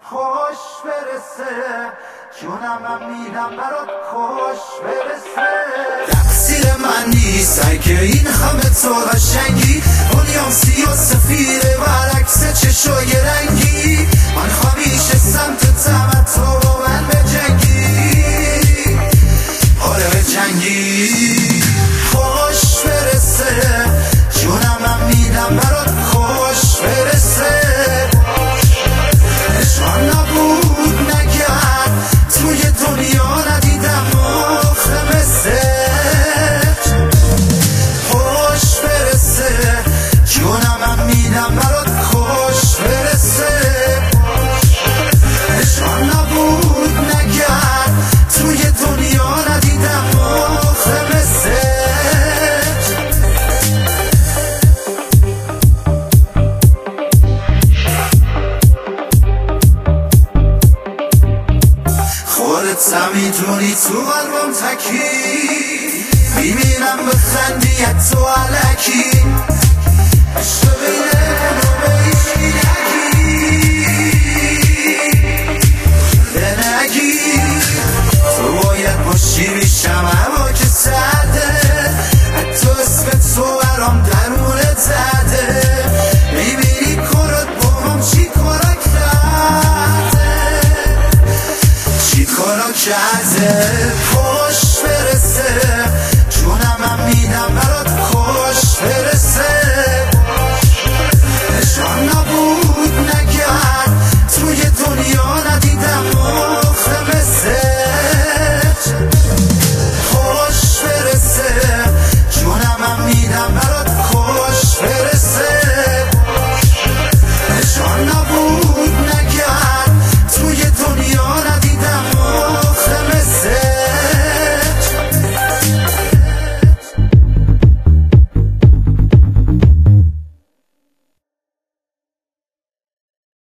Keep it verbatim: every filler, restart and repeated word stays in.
خوش برسه، جونم هم میدم برات خوش برسه. تقصیر من نیست اگه این همه تو قشنگی، دنیام سیاه سفیده برعکس چشای رنگی. من همیشه سمتتم تو با من بجنگی، آره بجنگی. خوش برسه، جونم هم میدم برات خوش برسه. عشقم نبود نگرد، توی دنیا ندیدم آخه مثلت. خوش برسه، جونم هم میدم برات خوش برسه. عشقم نبود نگرد، توی دنیا ندیدم آخه مثلت. خودت هم میدونی تو قلبم تکی، میبینم بخندی تو علکی. عشق بینه منو به هیچکی نگی، نگی. تو باید باشی بیشم هوا که سرده، حتی اسم تو برام درونه زده. میبینی کارات با هم چی کارا کرده، چی کارا کرده. خوش برسه، جونم هم میدم برات